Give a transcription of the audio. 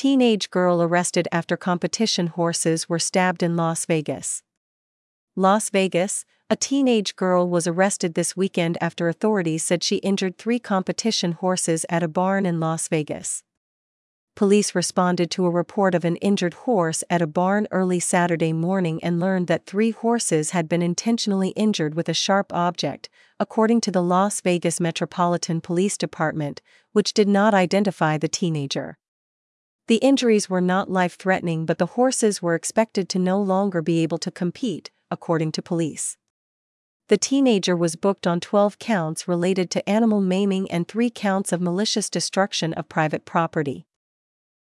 Teenage girl arrested after competition horses were stabbed in Las Vegas. Las Vegas, a teenage girl was arrested this weekend after authorities said she injured 3 competition horses at a barn in Las Vegas. Police responded to a report of an injured horse at a barn early Saturday morning and learned that 3 horses had been intentionally injured with a sharp object, according to the Las Vegas Metropolitan Police Department, which did not identify the teenager. The injuries were not life-threatening, but the horses were expected to no longer be able to compete, according to police. The teenager was booked on 12 counts related to animal maiming and 3 counts of malicious destruction of private property.